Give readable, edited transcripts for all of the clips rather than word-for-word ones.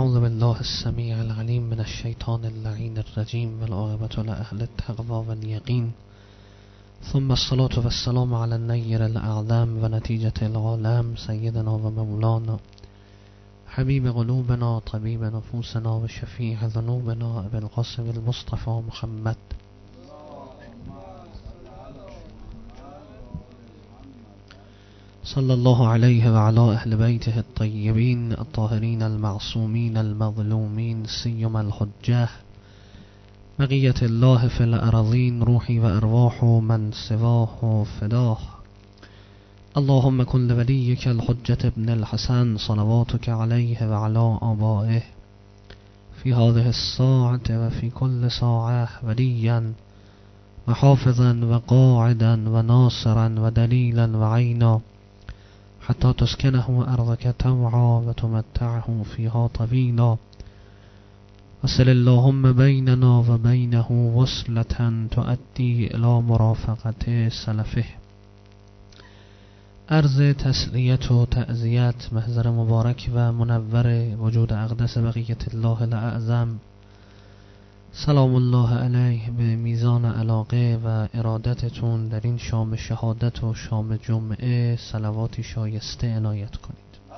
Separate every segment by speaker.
Speaker 1: أعوذ بالله السميع العليم من الشيطان اللعين الرجيم والعاقبة لأهل التقوى واليقين ثم الصلاة والسلام على النير الأعلام ونتيجة العالم سيدنا ومولانا حبيب قلوبنا طبيب نفوسنا وشفيع ذنوبنا أبي القاسم المصطفى محمد صلى الله عليه وعلى أهل بيته الطيبين الطاهرين المعصومين المظلومين سيما الحجة بقية الله في الأراضين روحي وأرواح من سواه فداه. اللهم كن لوليك الحجة ابن الحسن صلواتك عليه وعلى آبائه في هذه الساعة وفي كل ساعة وليا وحافظا وقاعدا وناصرا ودليلا وعينا حتى تسكنه أرضك توعا وتمتعه فيها طويلا. وصل اللهم بيننا وبينه وصلة تؤدي إلى مرافقة سلفه. عرض تسلیت و تعزیت محضر مبارک و منور وجود اقدس بقیت الله الاعظم سلام الله علیه به میزان علاقه و ارادتتون در این شام شهادت و شام جمعه صلواتی شایسته عنایت کنید.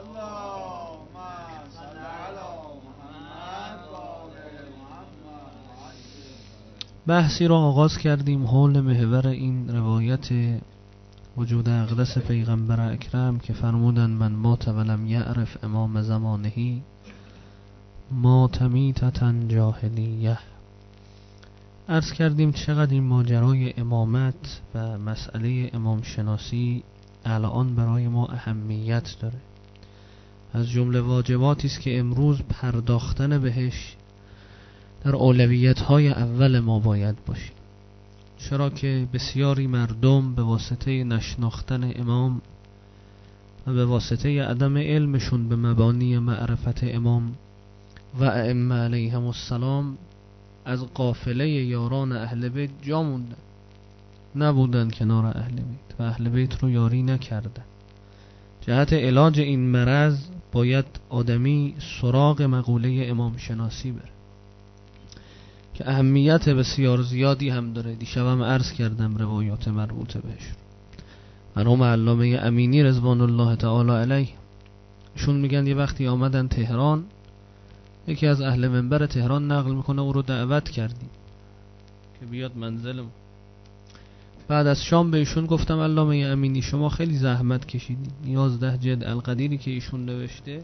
Speaker 1: بحثی را آغاز کردیم حول محور این روایت وجود اقدس پیغمبر اکرم که فرمودن من مات ولم یعرف امام زمانهی مات میتة جاهلیه. عرض کردیم چقدر این ماجرای امامت و مسئله امام شناسی الان برای ما اهمیت داره. از جمله واجباتی است که امروز پرداختن بهش در اولویت‌های اول ما باید باشه، چرا که بسیاری مردم به واسطه نشناختن امام و به واسطه عدم علمشون به مبانی معرفت امام و ائمه علیهم السلام از قافله یاران اهل بیت جا موندن، نبودن کنار اهل بیت و اهل بیت رو یاری نکردن. جهت علاج این مرض باید آدمی سراغ مقوله امام شناسی بره که اهمیت بسیار زیادی هم داره. دیشبم عرض کردم روایات مربوطه بهش. مرحوم علامه امینی رضوان الله تعالی علیه شون میگن یه وقتی آمدن تهران، یکی از اهل منبر تهران نقل میکنه او رو دعوت کردیم که بیاد منزلم. بعد از شام به ایشون گفتم علامه امینی شما خیلی زحمت کشیدید، 11 جلد القدیری که ایشون نوشته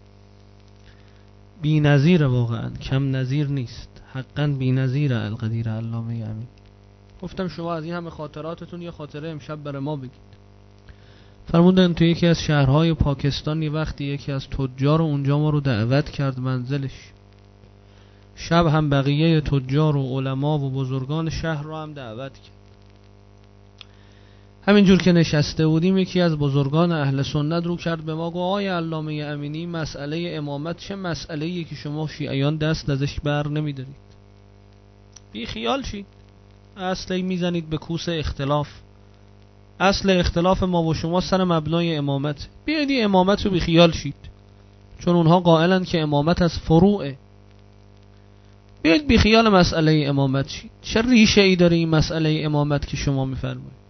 Speaker 1: بی نظیر، واقعا کم نظیر نیست، حقا بی نظیر القدیر علامه امینی. گفتم شما از این همه خاطراتتون یه خاطره امشب برای ما بگید. فرمودن تو یکی از شهرهای پاکستان یه وقتی یکی از تجار اونجا ما رو دعوت کرد منزلش. شب هم بقیه تجار و علما و بزرگان شهر رو هم دعوت کرد. همینجور که نشسته بودیم یکی از بزرگان اهل سنت رو کرد به ما گفت آقای علامه امینی مسئله امامت چه مسئله‌ایه که شما شیعیان دست ازش بر نمیدارید؟ بی خیال شید، اصلی میزنید به کوس اختلاف. اصل اختلاف ما و شما سر مبنای امامت. بیایید امامت رو بی خیال شید، چون اونها قائلن که امامت از فروعه. بیایید بی خیال مسئله امامت شید. چه ریشه ای داره این مسئله امامت که شما میفرمایید؟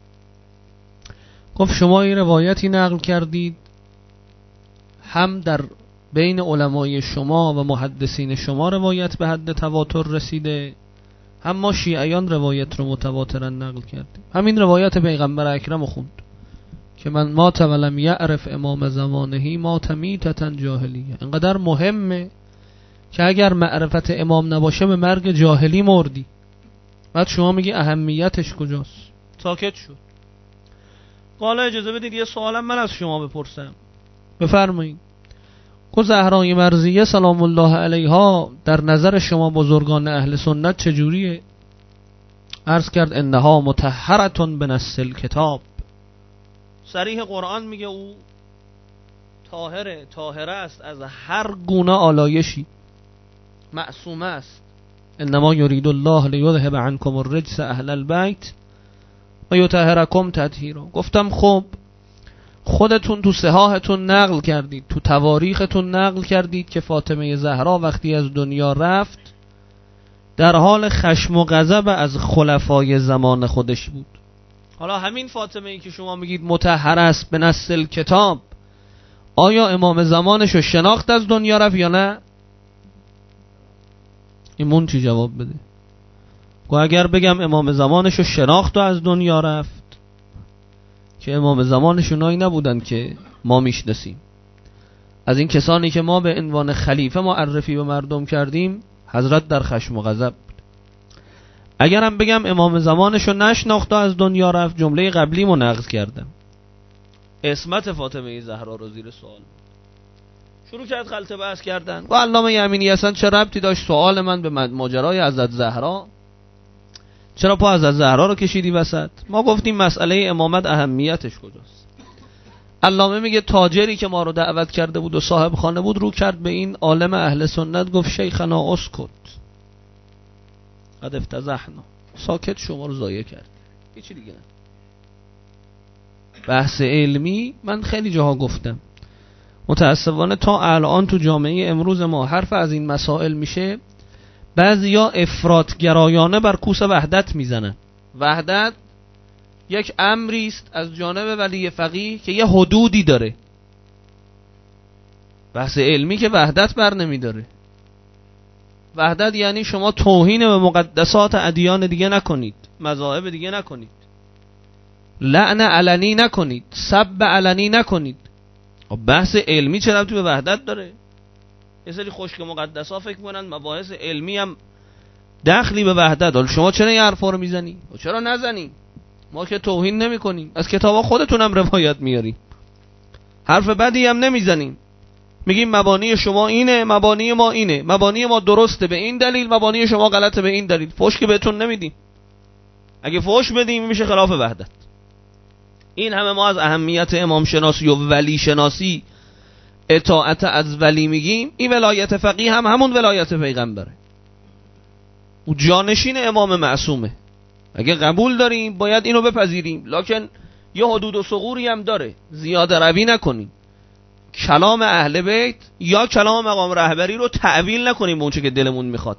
Speaker 1: گفت شما این روایتی نقل کردید هم در بین علمای شما و محدثین شما روایت به حد تواتر رسیده، هم ما شیعیان روایت رو متواترا نقل کردیم. همین روایت پیغمبر اکرم خوند که من مات ولم یعرف امام زمانهی مات میتة جاهلیه. انقدر مهمه که اگر معرفت امام نباشه به مرگ جاهلی مردی. بعد شما میگی اهمیتش کجاست؟ ساکت شد. حالا اجازه بدید یه سوالم من از شما بپرسم، بفرمایید. که زهرای مرضیه سلام الله علیها در نظر شما بزرگان اهل سنت چجوریه؟ عرض کرد انها مطهرتون بنص الکتاب. صریح قرآن میگه او طاهره است از هر گونه آلایشی، معصومه است. انما یرید الله لیذهب عنکم الرجس اهل البیت و یطهرکم تطهیرا. گفتم خب خودتون تو صحاحتون نقل کردید، تو تواریختون نقل کردید که فاطمه زهرا وقتی از دنیا رفت در حال خشم و غضب از خلفای زمان خودش بود. حالا همین فاطمه ای که شما میگید مطهر است به نص کتاب، آیا امام زمانش رو شناخت از دنیا رفت یا نه؟ ایمون چی جواب بده؟ و اگر بگم امام زمانش رو شناخت و از دنیا رفت، که امام زمانش اونایی نبودن که ما میشناسیم. از این کسانی که ما به عنوان خلیفه معرفی به مردم کردیم، حضرت در خشم و غضب بود. اگرم بگم امام زمانش رو نشناخت و از دنیا رفت، جمله قبلی رو نقض کردم. عصمت فاطمه زهرا رو زیر سوال شروع کرد خلط بحث کردن. و علامه یمینی اصلا چه ربطی داشت سوال من به ماجرای حضرت زهرا؟ چرا پا حضرت زهرا رو کشیدی وسط؟ ما گفتیم مسئله امامت اهمیتش کجاست. علامه میگه تاجری که ما رو دعوت کرده بود و صاحب خانه بود رو کرد به این عالم اهل سنت، گفت شیخنا اسکت قد افتضحنا، ساکت، شما رو ضایع کرد، هیچی دیگه نه. بحث علمی من خیلی جاها گفتم، متاسفانه تا الان تو جامعه امروز ما حرف از این مسائل میشه، بعضیا افراط گرایانه بر کوس وحدت میزنن. وحدت یک امری است از جانب ولی فقیه که یه حدودی داره. بحث علمی که وحدت بر نمیداره. وحدت یعنی شما توهین به مقدسات ادیان دیگه نکنید، مذاهب دیگه نکنید، لعن علنی نکنید، سب علنی نکنید. بحث علمی چه ربطی به وحدت داره؟ یه سری خشک مقدسا فکر کنن مباحث علمی هم دخلی به وحدت. حالا شما چرا این حرفا رو میزنی؟ و چرا نزنی؟ ما که توهین نمی کنیم، از کتابا خودتون هم روایت میاری، حرف بدی هم نمیزنیم، میگیم مبانی شما اینه، مبانی ما اینه، مبانی ما درسته به این دلیل، مبانی شما غلطه به این دلیل. فحش که بهتون نمیدیم. اگه فحش بدیم میشه خلاف وحدت. این همه ما از اهمیت امام شناسی و ولی شناسی، اطاعت از ولی میگیم، این ولایت فقیه هم همون ولایت پیغمبره، او جانشین امام معصومه. اگه قبول داریم باید اینو بپذیریم، لکن یه حدود و ثغوری هم داره، زیاده روی نکنیم. کلام اهل بیت یا کلام مقام رهبری رو تعویل نکنیم به اونچه که دلمون میخواد.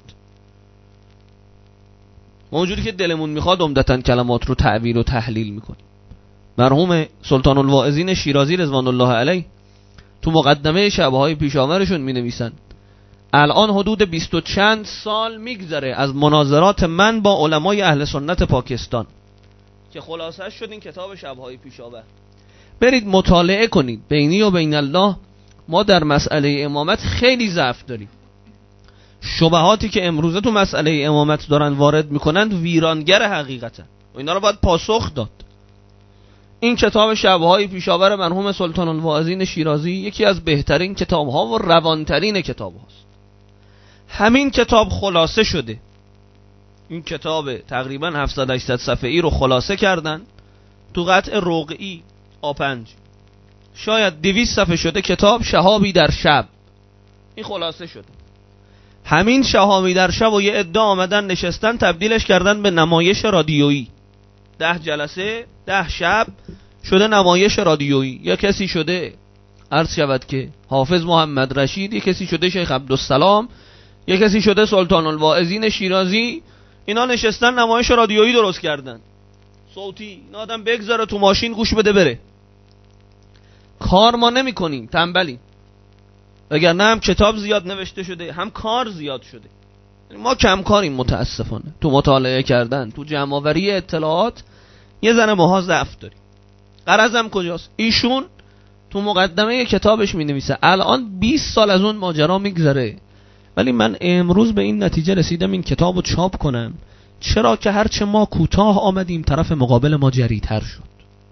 Speaker 1: ما اونجوری که دلمون میخواد عمدتاً کلمات رو تعویل و تحلیل میکنیم. مرحوم سلطان الواعظین شیرازی رضوان الله علیه تو مقدمه شبهای پیشاورشون می نویسن الان حدود 20 و چند سال میگذره از مناظرات من با علمای اهل سنت پاکستان که خلاصه شد این کتاب شبهای پیشاور. برید مطالعه کنید. بینی و بین الله ما در مسئله امامت خیلی ضعف داریم. شبهاتی که امروزه تو مسئله امامت دارن وارد میکنند ویرانگر حقیقتا و اینا رو باید پاسخ داد. این کتاب شبهای پیشاور مرحوم سلطان الواعظین شیرازی یکی از بهترین کتاب‌ها و روانترین کتاب‌هاست. همین کتاب خلاصه شده. این کتاب تقریبا 700-800 صفحه‌ای رو خلاصه کردن تو قطع رقعی A5. شاید 200 صفحه شده کتاب شهابی در شب. این خلاصه شده. همین شهابی در شب و یه عده آمدن نشستن تبدیلش کردن به نمایش رادیویی. 10 جلسه 10 شب شده نمایش رادیویی. یا کسی شده عرض شود که حافظ محمد رشید، یا کسی شده شیخ عبدالسلام، یا کسی شده سلطان الواعظین شیرازی. اینا نشستن نمایش رادیویی درست کردن، صوتی. این آدم بگذاره تو ماشین گوش بده بره. کار ما نمی کنیم، تنبلیم. وگرنه هم کتاب زیاد نوشته شده هم کار زیاد شده. ما کم کاریم متاسفانه تو مطالعه کردن، تو جمع‌آوری اطلاعات یه ذره ماها ضعف داریم. غرضم کجاست؟ ایشون تو مقدمه کتابش می نویسه الان 20 سال از اون ماجرا میگذره ولی من امروز به این نتیجه رسیدم این کتابو چاپ کنم، چرا که هرچه ما کوتاه آمدیم طرف مقابل ما جری‌تر شد.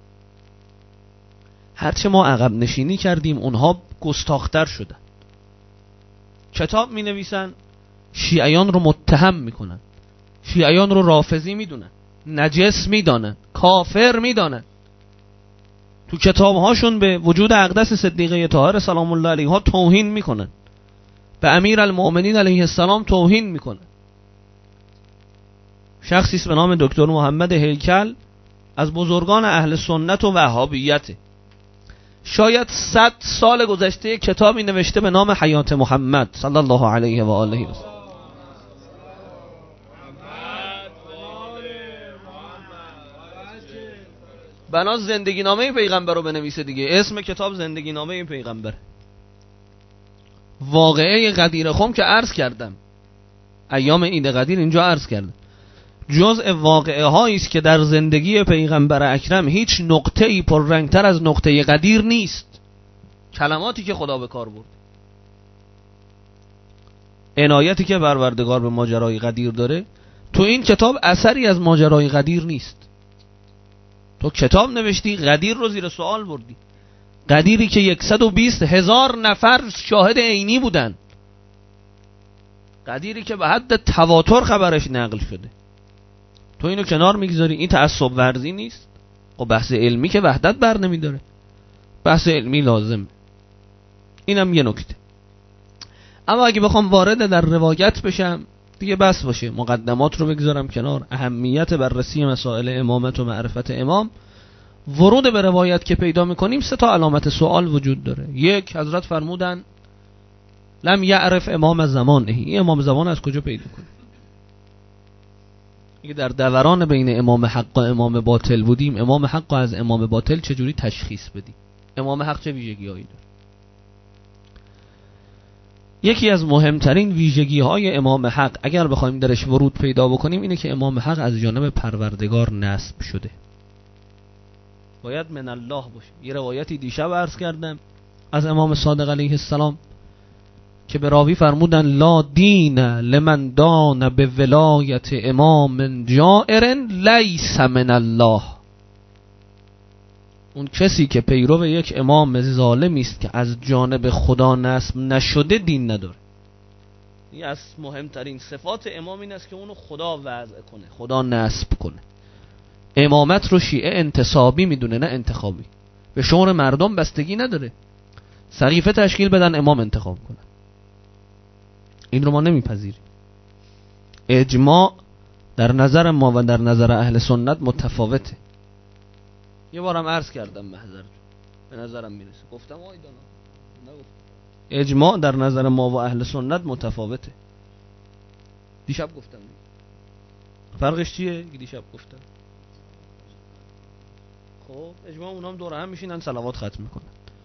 Speaker 1: هرچه ما عقب نشینی کردیم اونها گستاخ‌تر شدن. کتاب می نویسن شیعیان رو متهم میکنن، شیعیان رو رافضی میدونن، نجس میدانن، کافر میدانن. تو کتابهاشون به وجود اقدس صدیقه طاهر سلام الله علیها توهین میکنن، به امیر المؤمنین علیه السلام توهین میکنن. شخصی به نام دکتر محمد هیکل از بزرگان اهل سنت و وهابیته. شاید 100 سال گذشته کتابی نوشته به نام حیات محمد صلی الله علیه و آله و سلم. بنا زندگی نامه پیغمبر رو بنویسه دیگه. اسم کتاب زندگی نامه پیغمبر. واقعه غدیر خم که عرض کردم، ایام عید غدیر اینجا عرض کردم، جزء واقعه هایی است که در زندگی پیغمبر اکرم هیچ نقطه‌ای پررنگتر از نقطه غدیر نیست. کلماتی که خدا به کار برد، عنایتی که پروردگار به ماجرای غدیر داره، تو این کتاب اثری از ماجرای غدیر نیست. تو کتاب نوشتی، غدیر رو زیر سوال بردی. غدیری که 120,000 نفر شاهد عینی بودن، غدیری که به حد تواتر خبرش نقل شده، تو اینو کنار میگذاری. این تعصب ورزی نیست؟ و بحث علمی که وحدت بر نمیداره، بحث علمی لازم. اینم یه نکته. اما اگه بخوام وارد در روایت بشم دیگه بس باشه، مقدمات رو بگذارم کنار. اهمیت بررسی مسائل امامت و معرفت امام، ورود به روایت که پیدا میکنیم 3 علامت سوال وجود داره. 1، حضرت فرمودن لم یعرف امام زمانه. این امام زمان از کجا پیدا کنیم؟ اگه در دوران بین امام حق و امام باطل بودیم، امام حق از امام باطل چجوری تشخیص بدیم؟ امام حق چه ویژگی‌هایی داره؟ یکی از مهمترین ویژگی‌های امام حق اگر بخوایم درش ورود پیدا بکنیم اینه که امام حق از جانب پروردگار نسب شده، باید من الله باشه. یه روایتی دیشب عرض کردم از امام صادق علیه السلام که به راوی فرمودن لا دین لمن دان به ولایت امام جائر لیس من الله. اون کسی که پیرو یک امام ظالمی است که از جانب خدا نسب نشده دین نداره. این از مهمترین صفات امام این است که اونو خدا وضع کنه، خدا نسب کنه. امامت رو شیعه انتصابی میدونه نه انتخابی. به شعور مردم بستگی نداره، سقیفه تشکیل بدن امام انتخاب کنه. این رو ما نمیپذیریم. اجماع در نظر ما و در نظر اهل سنت متفاوته. یه بارم عرض کردم محضر به نظرم میرسه، گفتم آیدانا نگفت. اجماع در نظر ما و اهل سنت متفاوته. دیشب گفتم فرقش چیه؟ دیشب گفتم خب اجماع اونام دور هم میشینن صلوات ختم میکنن.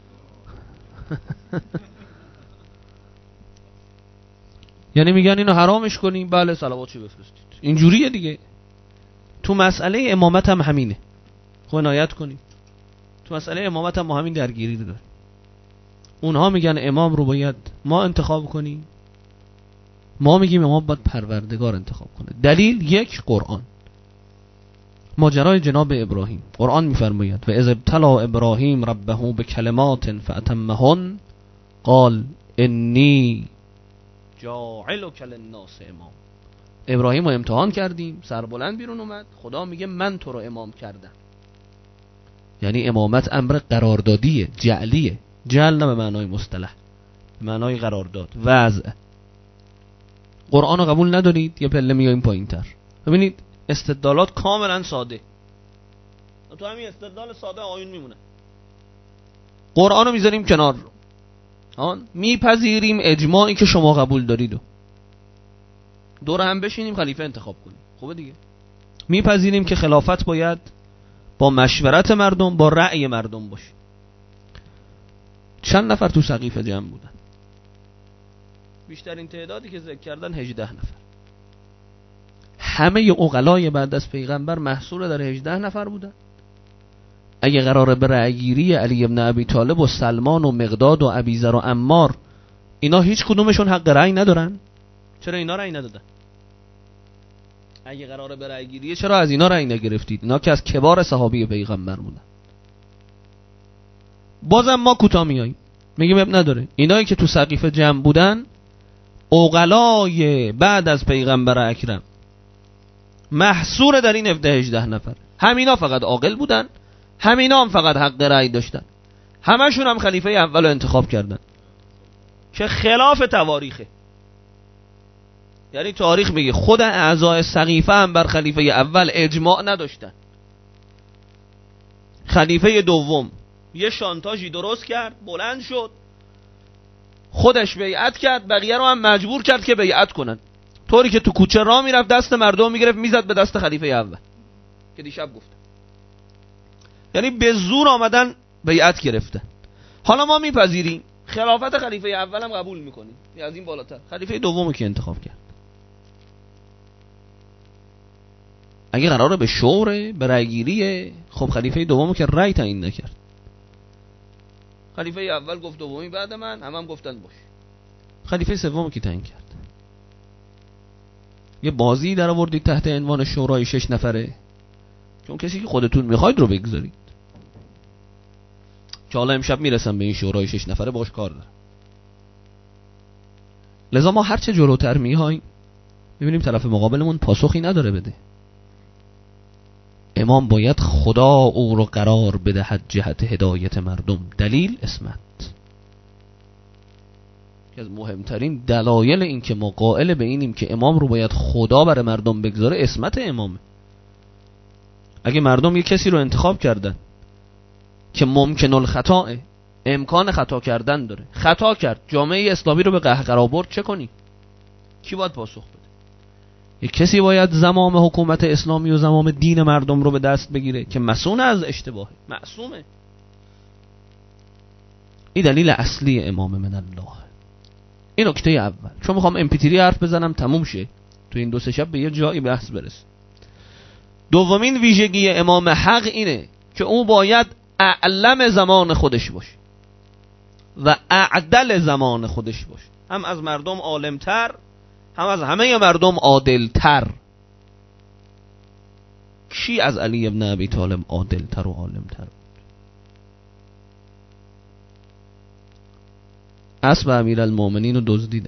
Speaker 1: یعنی میگن اینو حرامش کنیم، بله صلواتشو بفرستید. اینجوریه دیگه. تو مسئله امامت هم همینه. خب عنایت کنیم، تو مسئله امامت هم ما همین درگیری رو داریم. اونها میگن امام رو باید ما انتخاب کنیم، ما میگیم امام باید پروردگار انتخاب کنه. دلیل 1 قرآن، ماجرای جناب ابراهیم. قرآن میفرماید و اذ ابتلی ابراهیم ربه بکلمات فاتمهن قال انی جاعلک للناس امام. ابراهیم رو امتحان کردیم، سربلند بیرون اومد، خدا میگه من تو رو امام کردم. یعنی امامت امر قراردادیه، جعلیه. جعل نه به معنای مصطلح، به معنای قرارداد، وضع. قرآن رو قبول ندارید یه پله میاییم پایین تر. ببینید استدلالات کاملا ساده، تو همین استدلال ساده آیون میمونه. قرآن رو میذاریم کنار، میپذیریم اجماعی که شما قبول دارید و دور هم بشینیم خلیفه انتخاب کنیم. خوبه دیگه. میپذیریم که خلافت باید با مشورت مردم، با رأی مردم باشه. چند نفر تو سقیفه جمع بودن؟ بیشترین تعدادی که ذکر کردن 18 نفر. همه عقلای بعد از پیغمبر محصور در 18 نفر بودن. اگه قراره به رأیگیری علی ابن ابی طالب و سلمان و مقداد و ابیذر و عمار، اینا هیچ کدومشون حق رأی ندارن؟ چرا اینا رأی ندادن؟ اگه قراره به رأیگیری چرا از اینا رأی نگرفتید؟ اینا که از کبار صحابی پیغمبر بودن. بازم ما کوتاه میاییم میگیم اب نداره. اینایی که تو سقیفه جمع بودن عقلای بعد از پیغمبر اکرم، محصور در این 17-18 نفر. همینا فقط عاقل بودن، همینا هم فقط حق رأی داشتن، همشون هم خلیفه اول رو انتخاب کردن که خلاف تواریخه. یعنی تاریخ میگه خود اعضای سقیفه هم بر خلیفه اول اجماع نداشتن. خلیفه دوم یه شانتاژی درست کرد، بلند شد، خودش بیعت کرد، بقیه رو هم مجبور کرد که بیعت کنن، طوری که تو کوچه راه میرفت دست مردم میگرفت میزد به دست خلیفه اول که دیشب گفتم. یعنی به زور آمدن بیعت گرفتن. حالا ما میپذیریم خلافت خلیفه اول هم قبول میکنیم، از این بالاتر خلیفه دومو که انتخاب کرد. اگه قراره به شوره، به رأیگیریه، خب خلیفه دومو که رأی تعیین نکرد. خلیفه اول گفت دومی بعد من، هم گفتن باش. خلیفه سومو که تعیین کرد. یه بازی در آوردید تحت عنوان شورای 6 نفره، چون کسی که خودتون میخواید رو بگذارید. که حالا امشب میرسم به این شورای 6 نفره، باش کار دارم. لذا ما هرچه جلوتر میایم میبینیم طرف مقابلمون پاسخی نداره بده. امام باید خدا او رو قرار بدهد جهت هدایت مردم. دلیل اسمت. که از مهمترین دلایل این که ما قائل به اینیم که امام رو باید خدا برای مردم بگذاره اسمت امامه. اگه مردم یه کسی رو انتخاب کردن که ممکن الخطا، امکان خطا کردن داره، خطا کرد، جامعه اسلامی رو به قهقرا برد، چه کنی؟ کی باید پاسخ بده؟ یک کسی باید زمام حکومت اسلامی و زمام دین مردم رو به دست بگیره که مسئول از اشتباهه، معصومه. این دلیل اصلی امام من الله. این نکته اول. چون میخوام امپیتری حرف بزنم تموم شه، تو این 2-3 شب به یه جایی بحث برسه. دومین ویژگی امام حق اینه که او باید اعلم زمان خودش باشه و اعدل زمان خودش باشه. هم از مردم عالمتر، هم از همه مردم عادلتر. کی از علی ابن ابی طالب عادلتر و عالمتر بود؟ اسب امیرالمومنین رو دزدیدن.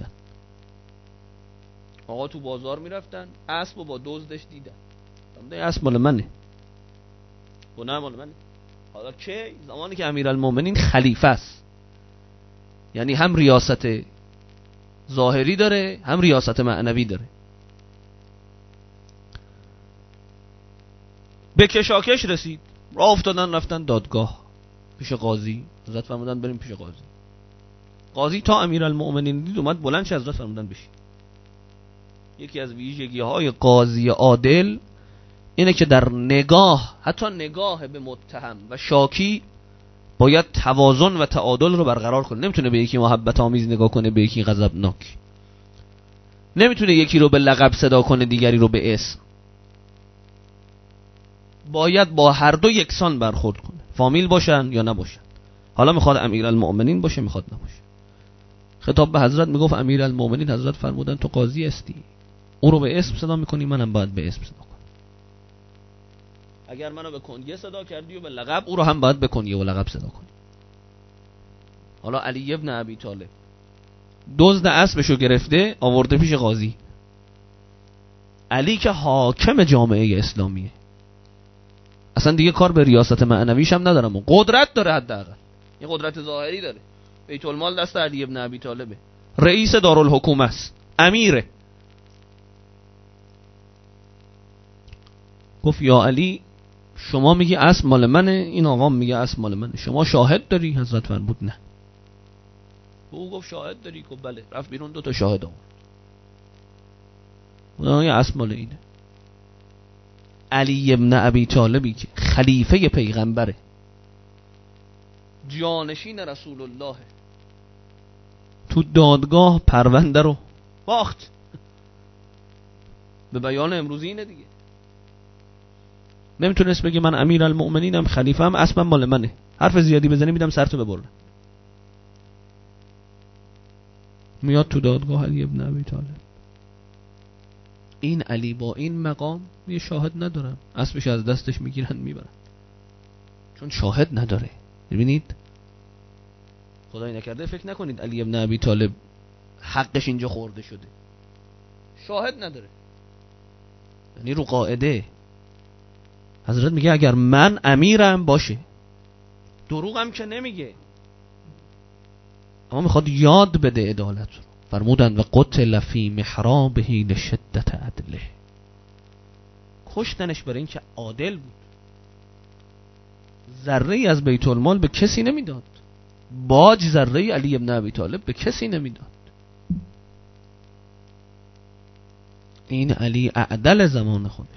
Speaker 1: آقا تو بازار میرفتن، اسب رو با دزدش دیدن. اسب مال منه، نه مال منه. حالا که زمانی که امیرالمومنین خلیفه است، یعنی هم ریاست ظاهری داره هم ریاست معنوی داره. به کشاکش رسید، راه افتادن رفتن دادگاه پیش قاضی. حضرت فرمودن بریم پیش قاضی. قاضی تا امیرالمومنین دید اومد بلند شه، حضرت فرمودن بشین. یکی از ویژگی‌های قاضی عادل اینه که در نگاه، حتی نگاه به متهم و شاکی، باید توازن و تعادل رو برقرار کنه. نمیتونه به یکی محبت آمیز نگاه کنه، به یکی غضبناک. نمیتونه یکی رو به لقب صدا کنه، دیگری رو به اسم. باید با هر دو یکسان برخورد کنه، فامیل باشن یا نباشن. حالا میخواد امیرالمومنین باشه، میخواد نباشه. خطاب به حضرت میگفت امیرالمومنین، حضرت فرمودن تو قاضی هستی، او رو به اسم صدا میکنی، منم باید به اسم صدا کنم. اگر منو به کنیه صدا کردی و به لقب، او رو هم باید به کنیه و لقب صدا کنی. حالا علی ابن ابی طالب دزد اسبشو گرفته آورده پیش قاضی. علی که حاکم جامعه اسلامیه، اصلا دیگه کار به ریاست معنویش هم ندارم، و قدرت داره، حداقل یه قدرت ظاهری داره. بیت المال دست علی ابن ابی طالبه، رئیس دارالحکومه است، امیره. گفت یا علی، شما میگی اسب مال منه، این آقا میگه اسب مال منه، شما شاهد داری؟ حضرت فرمود نه. او گفت شاهد داری؟ گفت بله. رفت بیرون 2 تا شاهد آورد. اون یه اسب مال اینه. علی ابن ابی طالبی که خلیفه پیغمبره، جانشین رسول الله، تو دادگاه پرونده رو باخت. به بیان امروزی اینه دیگه. نمیتونست بگه من امیرالمومنینم، خلیفه‌ام، اسبم مال منه، حرف زیادی بزنی میدم سرتو ببرن. میاد تو دادگاه علی ابن ابی طالب. این علی با این مقام یه شاهد ندارن، اسبش از دستش میگیرن میبرن، چون شاهد نداره. ببینید خدای نکرده فکر نکنید علی ابن ابی طالب حقش اینجا خورده شده، شاهد نداره. یعنی رو قاعده حضرت میگه اگر من امیرم باشه، دروغم که نمیگه، اما میخواد یاد بده عدالت رو. فرمودن و قتل فی محرابه لشدت عدله، کشتنش برای این که عادل بود، ذره ای از بیت المال به کسی نمیداد. باج ذره علی ابن ابی طالب به کسی نمیداد. این علی اعدل زمان خودش.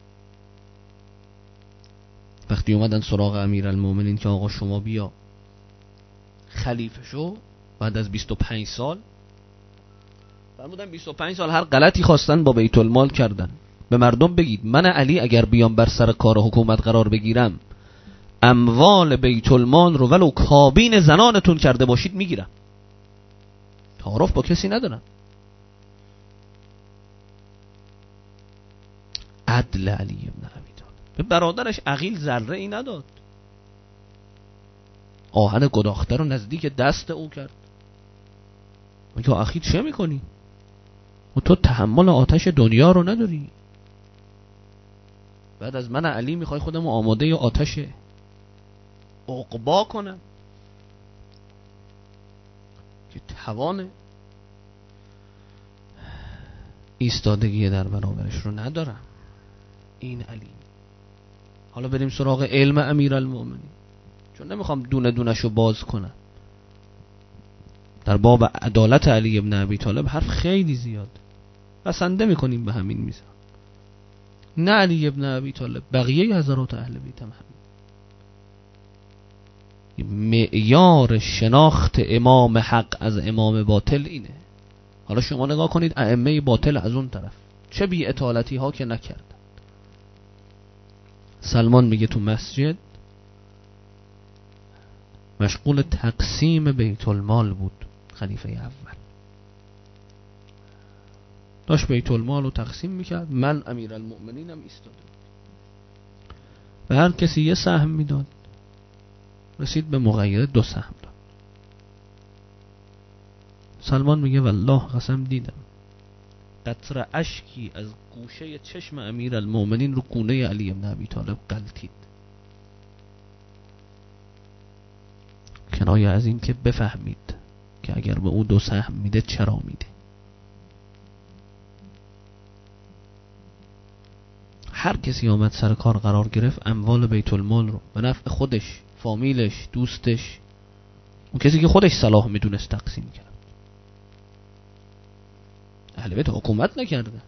Speaker 1: وقتی اومدن سراغ امیرالمومنین که آقا شما بیا خلیفه شو، بعد از 25 سال فرمودن 25 سال هر غلطی خواستن با بیت المال کردن، به مردم بگید من علی اگر بیام بر سر کار حکومت قرار بگیرم اموال بیت المال رو ولو کابین زنانتون کرده باشید میگیرم. تعارف با کسی ندارم. عدل علی ابن ابی طالب. به برادرش عقیل ذره ای نداد. آهن گداخته رو نزدیک دست او کرد. میگه اخی چه میکنی؟ و تو تحمل آتش دنیا رو نداری. بعد از من علی میخوای خودم آماده آتش عقبا کنم که توان ایستادگی در برابرش رو ندارم. این علی. حالا بریم سراغ علم امیرالمومنین، چون نمیخوام دونه دونش رو باز کنم. در باب عدالت علی ابن ابی طالب حرف خیلی زیاد، بسنده میکنیم به همین میزان. نه علی ابن ابی طالب، بقیه حضرات اهل بیت هم معیار شناخت امام حق از امام باطل اینه. حالا شما نگاه کنید ائمه باطل از اون طرف چه بی اطالتی ها که نکرد. سلمان میگه تو مسجد مشغول تقسیم بیت المال بود. خلیفه اول داشت بیت المال رو تقسیم میکرد، من امیرالمؤمنینم ایستاده به هر کسی یه سهم میداد. رسید به مغیره 2 سهم داد. سلمان میگه والله قسم دیدم قطره اشکی از گوشه چشم امیرالمؤمنین رو گونه علی ابن ابی طالب غلتید، کنایه از این که بفهمید که اگر به او 2 سهم میده چرا میده. هر کسی آمد سر کار قرار گرفت اموال بیت المال رو به نفع خودش، فامیلش، دوستش، اون کسی که خودش صلاح میدونست تقسیم کرد. اهل بیت حکومت نکرده،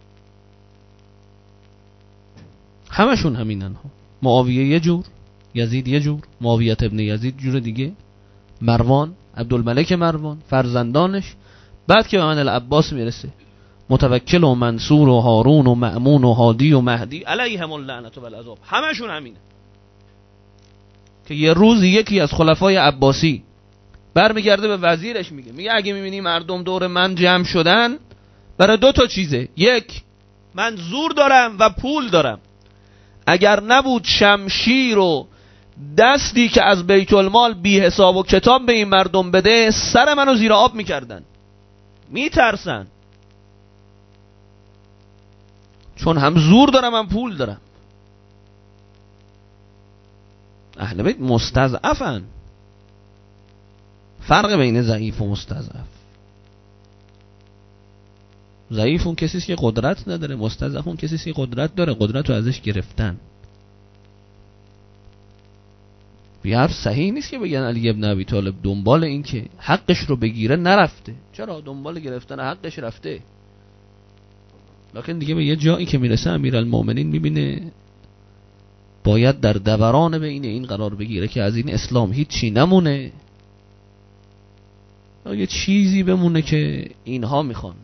Speaker 1: همشون همینن ها. معاویه یه جور، یزید یه جور، معاویت ابن یزید جور دیگه، مروان، عبدالملک مروان، فرزندانش. بعد که به من العباس میرسه متوکل و منصور و هارون و مأمون و هادی و مهدی علیهم اللعنت و العذاب، همشون همینه. که یه روز یکی از خلفای عباسی برمیگرده به وزیرش میگه اگه میبینی مردم دور من جمع شدن برای 2 تا چیزه، 1 من زور دارم و پول دارم، اگر نبود شمشیر و دستی که از بیت المال بی حساب و کتاب به این مردم بده سر منو زیر آب میکردن. میترسن، چون هم زور دارم هم پول دارم. اهل بیت مستضعفن. فرق بین ضعیف و مستضعف، ضعیف اون کسیست که قدرت نداره، مستضعف اون کسیست که قدرت داره، قدرت رو ازش گرفتن. بیار صحیح نیست که بگن علی ابن ابی طالب دنبال این که حقش رو بگیره نرفته. چرا؟ دنبال گرفتن حقش رفته، لکن دیگه به یه جایی که میرسه امیرالمومنین میبینه باید در دوران بین این قرار بگیره که از این اسلام هیچی نمونه، یه چیزی بمونه که اینها میخوان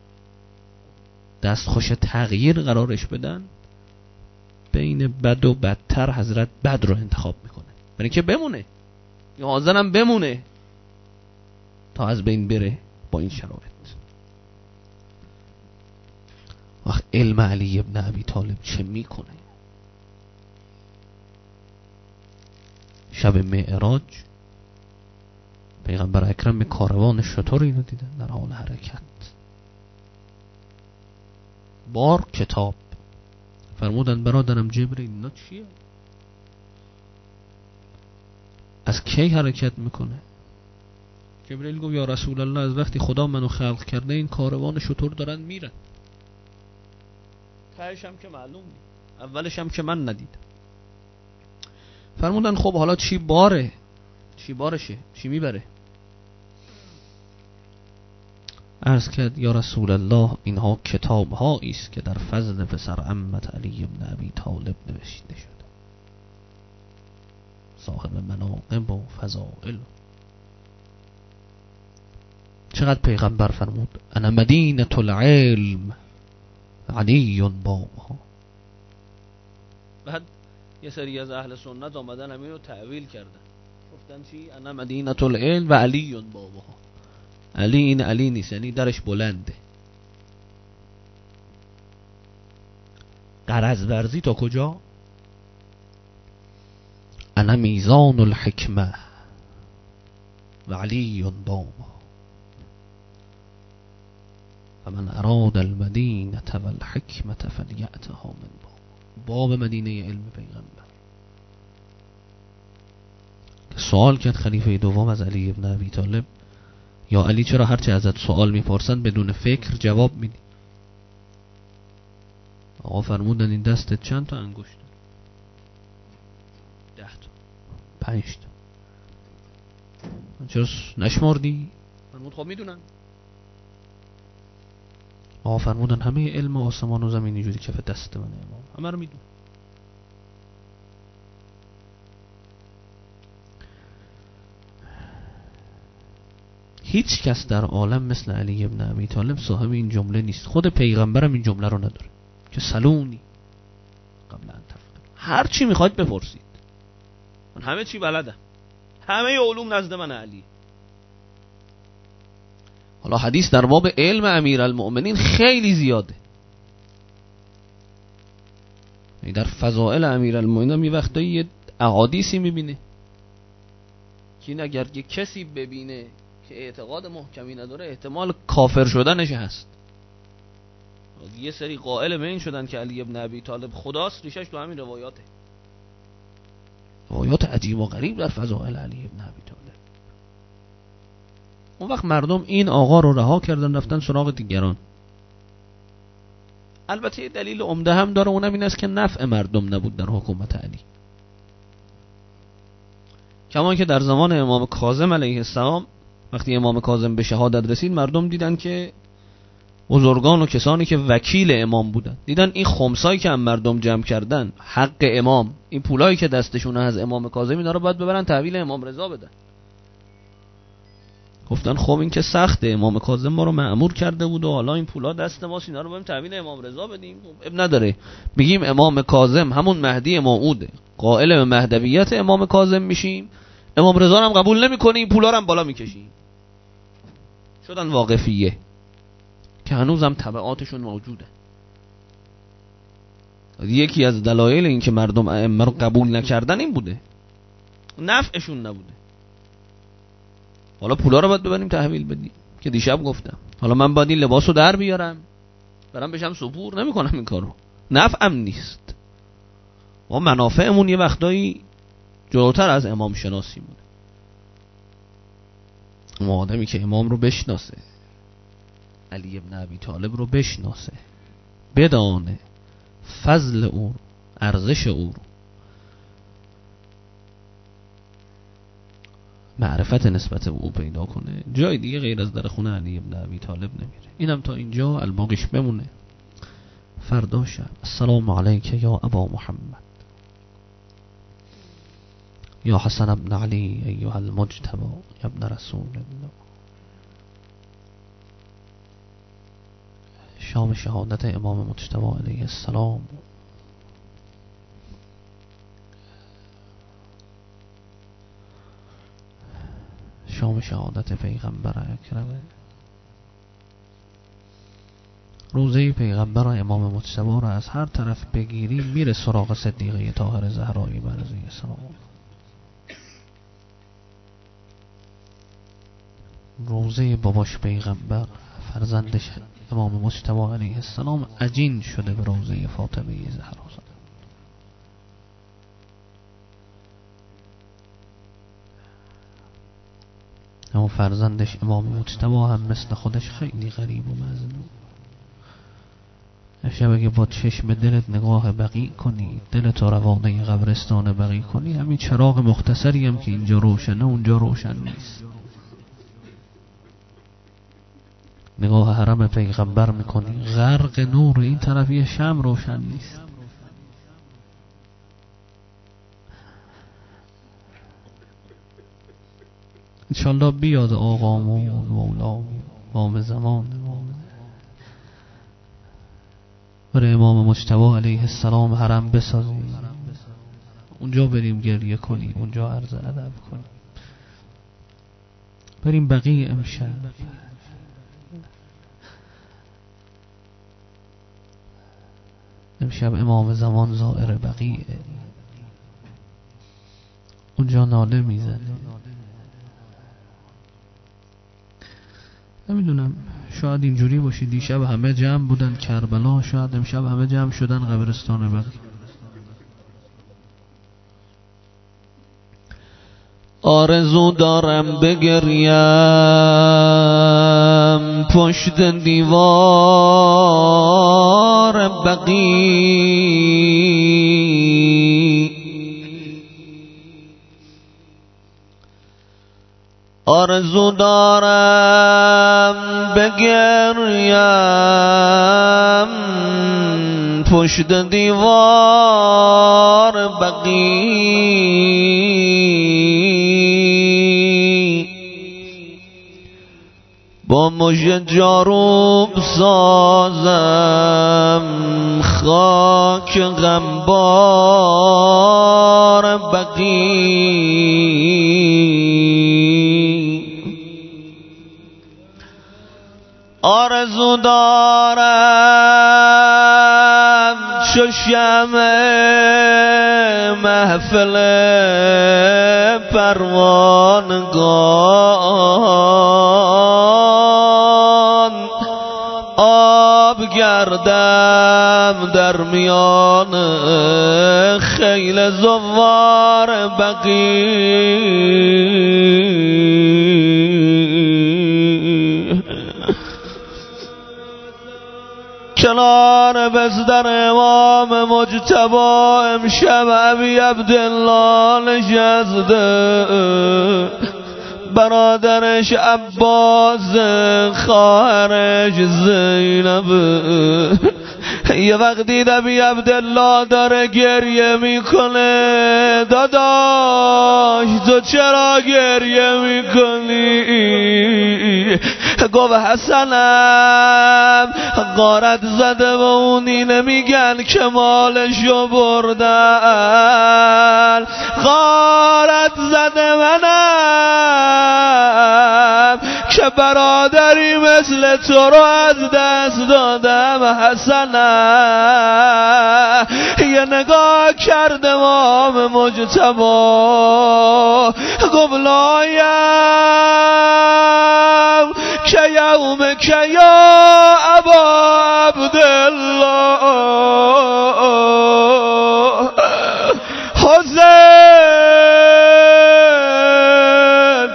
Speaker 1: دستخوش تغییر قرارش بدن. بین بد و بدتر حضرت بد رو انتخاب میکنه، برای که بمونه، یا حاضرم بمونه تا از بین بره با این شرایط. وقت علم علی ابن ابی طالب چه میکنه؟ شب معراج پیغمبر اکرم به کاروان شتری رو دیدن در حال حرکت. بار کتاب فرمودن برادرم جبرئیل اینا چیه؟ از کی حرکت میکنه؟ جبرئیل گفت یا رسول الله از وقتی خدا منو خلق کرده این کاروان شتر دارن میرن. تهش هم که معلوم نید، اولش هم که من ندیدم. فرمودن خب حالا چی باره؟ چی بارشه؟ چی میبره؟ عرض کرد یا رسول الله اینها کتاب هایی است که در فضل پسر عمت علی بن ابی طالب نوشته شده، صاحب مناقب و فضائل. چقدر پیغمبر فرمود انا مدینة العلم علی بابها. بعد یه سری از اهل سنت آمدن همین رو تعویل کردن، گفتن چی؟ انا مدینة العلم و علی بابها. علی این علی نیست، یعنی درش بلنده. غرض ورزی تا کجا؟ انا میزان الحکمه و علی بابها و من اراد المدینه و الحکمه فلیأتها من باب مدینه علم پیغمبر. سوال کرد خلیفه دوم از علی ابن ابی طالب یا علی چرا هرچه ازت سوال میپرسن بدون فکر جواب میدی؟ آقا فرمودن این دستت چند تا انگشت؟ 10 تا 5 تا. چرا نشمردی؟ فرمود خب میدونن. آقا فرمودن همه علم آسمان و زمین اینجوری کف دست من امام، همه رو میدونن. هیچ کس در عالم مثل علی ابن ابی طالب صاحب این جمله نیست. خود پیغمبرم این جمله رو نداره که سلونی قبل ان تفعلوا، هر چی میخواید بپرسید، من همه چی بلدم، همه علوم نزد من علی. حالا حدیث در باب علم امیرالمؤمنین خیلی زیاده. در فضائل امیرالمؤمنین یه وقتایی یه احادیثی میبینه که این اگر یه کسی ببینه که اعتقاد محکمی نداره احتمال کافر شدنش هست. یه سری قائل به این شدن که علی ابن ابی طالب خداست، ریشش تو همین روایاته، روایات عجیب و غریب در فضائل علی ابن ابی طالب. اون وقت مردم این آقا رو رها کردن رفتن سراغ دیگران. البته یه دلیل عمده هم داره، اونم این است که نفع مردم نبود در حکومت علی. کما که در زمان امام کاظم علیه السلام وقتی امام کاظم به شهادت رسید مردم دیدن که بزرگان و کسانی که وکیل امام بودن دیدن این خمسایی که هم مردم جمع کردن حق امام، این پولایی که دستشونه از امام کاظم، اینا رو باید ببرن تحویل امام رضا بدن. گفتن خب این که سخته، امام کاظم ما رو مأمور کرده بود و حالا این پولا دست ماست، اینا رو بریم تحویل امام رضا بدیم. اب نداره، میگیم امام کاظم همون مهدی موعوده، قائل به مهدویت امام کاظم میشیم، امام رضا هم قبول نمیکنه، این پولا رو هم بالا میکشیم. شدن واقفیه که هنوزم تبعاتشون موجوده. یکی از دلایل این که مردم ائمه رو قبول نکردن این بوده، نفعشون نبوده. حالا پولا رو باید ببریم تحویل بدیم که دیشب گفتم. حالا من باید این لباسو در بیارم برام بشم سپور، نمیکنم این کارو، نفعم نیست. ما منافعمون یه وقتایی جلوتر از امام شناسی مونه. اون آدمی که امام رو بشناسه، علی ابن ابی طالب رو بشناسه، بدانه فضل او، ارزش او، معرفت نسبت او پیدا کنه، جای دیگه غیر از در خونه علی ابن ابی طالب نمیره. اینم تا اینجا الباقیش بمونه. فردا شب السلام علیک یا ابا محمد یا حسن ابن علی ایها المجتبی یا ابن رسول الله. شام شهادت امام مجتبی علیه السلام، شام شهادت پیغمبر اکرم، روزه پیغمبر و امام مجتبی رو از هر طرف بگیری میره سراغ صدیقه طاهر زهرایی علیه السلام. روزه باباش پیغمبر، فرزندش امام مجتبی علیه السلام عجین شده به روزه فاطمه زهرا. اما فرزندش امام مجتبی هم مثل خودش خیلی غریب و مظلوم. شب اگه با چشم دلت نگاه بقیع کنی، دلت رو روانه قبرستان بقیع کنی، همین چراغ مختصری هم که اینجا روشنه اونجا روشن نیست. نگاه حرم پیغمبر میکنی غرق نور، این طرف یه شمع روشن نیست. انشالله بیاد آقامون مولامون امام زمانمون، برای امام مجتبی علیه السلام حرم بسازیم، اونجا بریم گریه کنیم، اونجا عرض ادب کنیم. بریم بقیع امشب امام زمان زائر بقیع، اونجا ناله میزنه. نمیدونم، شاید اینجوری باشه دیشب همه جمع بودن کربلا، شاید امشب همه جمع شدن قبرستان بقیع. آرزو دارم بگریم پشت دیوار بقیع، آرزو دارم بگریم پشت دیوار بقیع، با مژه جاروب سازم خاک غمبار بقیع، آرزو دارم چو شمع محفل پروانگان آب گردم در میان خیل زوار بقیع، کنار بستر امام مجتبی امشب ابی عبدالله نشسته، برادرش عباس، خواهرش زینب. یه وقتی ابی عبدالله داره گریه میکنه، داداش تو چرا گریه میکنی؟ گفت حسنم غارت زده و اونی نمیگن که مالشو بردن، غارت زده منم که برادری مثل تو رو از دست دادم. حسنم یه نگاه کرد امام مجتبی، گفت لایم که یوم که یا ابا عبدالله، حسین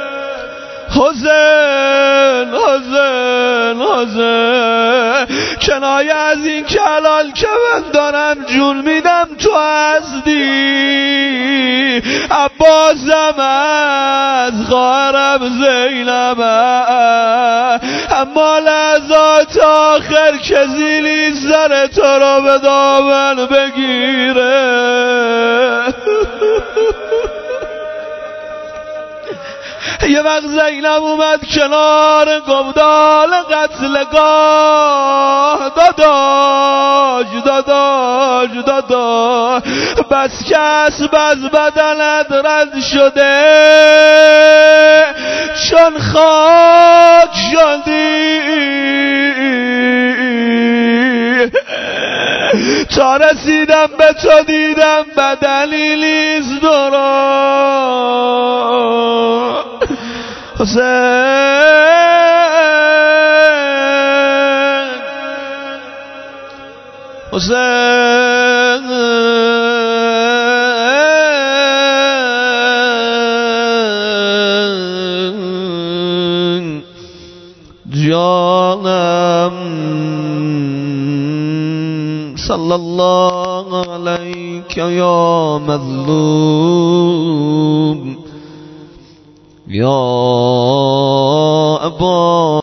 Speaker 1: حسین حسین حسین، کنایه از این که حلال که من دارم جون میدم تو هستی، عباسم از خواهرم زینب، اما لحظات آخر که زیلی سر تو رو به دامن بگیره. یه وقت زینب اومد کنار گودال قتلگاه، داداش داداش داداش بس که اسب از بدنت رد شده، چون خاک شدی تا رسیدم به تو دیدم بدلیلیست درا. حسین حسین جانم
Speaker 2: صلی الله علیک یا مظلوم یا ابا